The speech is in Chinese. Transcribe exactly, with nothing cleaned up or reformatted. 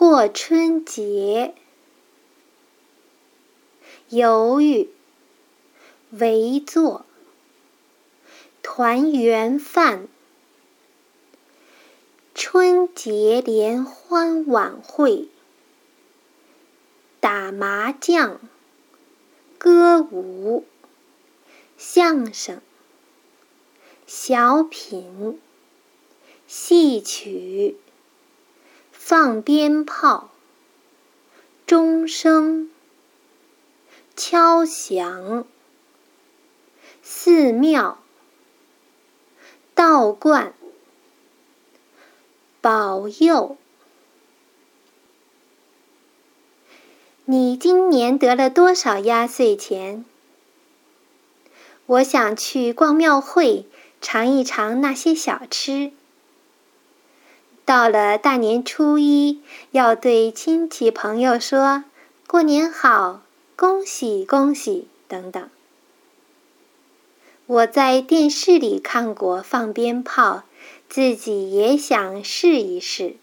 过春节，犹豫，围坐，团圆饭，春节联欢晚会，打麻将，歌舞，相声，小品，戏曲，放鞭炮，钟声，敲响，寺庙，道观，保佑。你今年得了多少压岁钱？我想去逛庙会，尝一尝那些小吃。到了大年初一，要对亲戚朋友说过年好，恭喜恭喜等等。我在电视里看过放鞭炮，自己也想试一试。